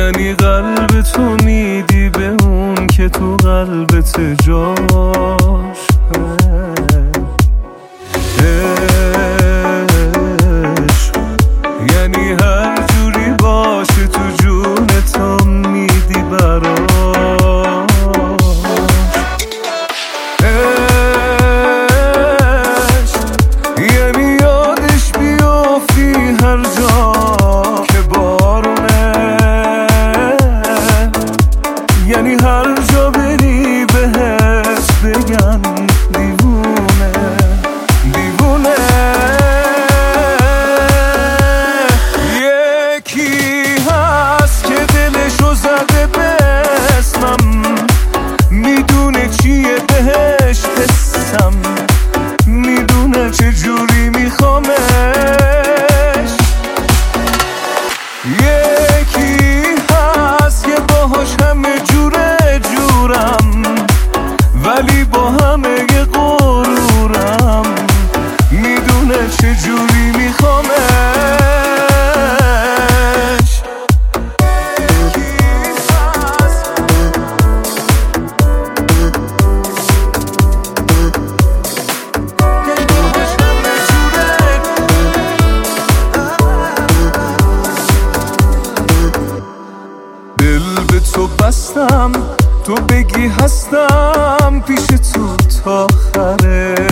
یعنی قلب تو میدی به اون که تو قلبت جاش عشق یعنی هر جوری باشه تو جونتم میدی براش عشق یعنی یادش بیافتی هر جا که بارونه یعنی هر جا بری بهش بگن دیوونه دیوونه یکی هست که دلشو زده به اسمم میدونه چیه بهش حسم میدونه چجوری میخوامش یکی هست که باهاش همه جوره جورم ولی با همه غرورم میدونه چجوری میخوامش دل به تو بستم تو بگی هستم پیش تو تا آخره